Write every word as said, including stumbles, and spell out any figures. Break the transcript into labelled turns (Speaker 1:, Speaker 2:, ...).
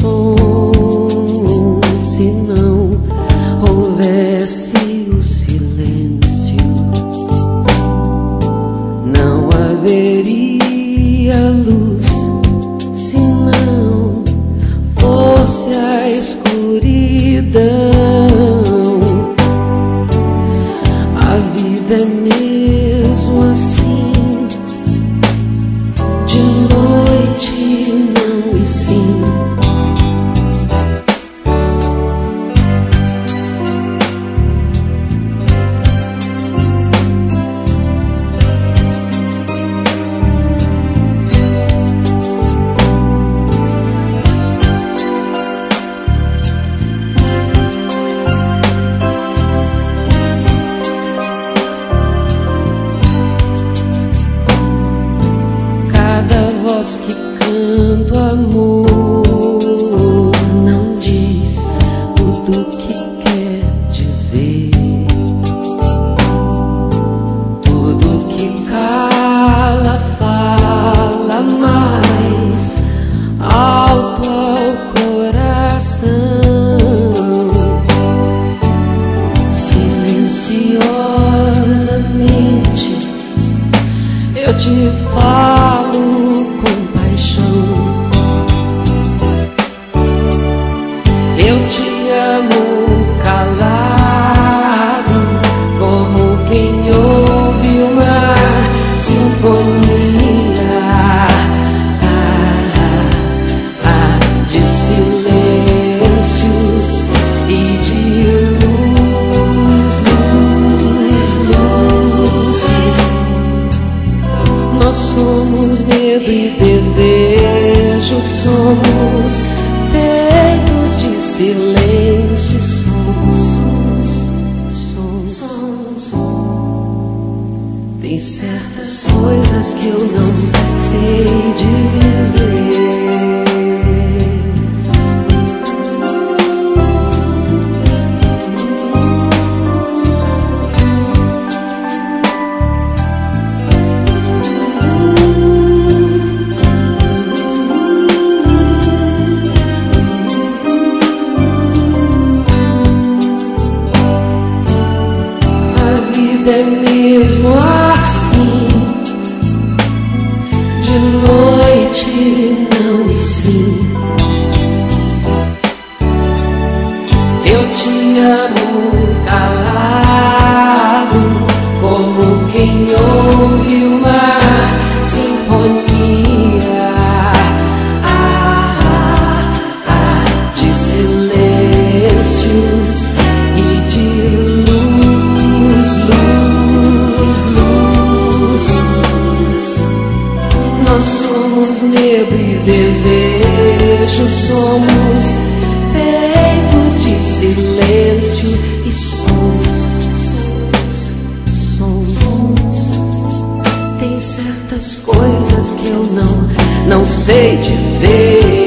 Speaker 1: som se não houvesse o silêncio? Não haveria luz se não fosse a escuridão. A vida é mesmo assim, de noite não e sim. Que canto amor não diz tudo que quer dizer. Tudo que cala fala mais alto ao coração. Silenciosamente eu te falo com paixão. Eu te amo calado, como quem ouve uma sinfonia ah, ah, de silêncios e de luz, luz, luzes. Nós somos medo e desejo, somos feitos de silêncio, somos, somos, somos. Tem certas coisas que eu não sei dizer. É mesmo assim, de noite não e sim. Eu te amo calado, como quem ouve uma sinfonia ah, ah, de silêncios e de luz, luz. Nós somos medo e desejo, somos feitos de silêncio e sons, sons, sons. Tem certas coisas que eu não, não sei dizer.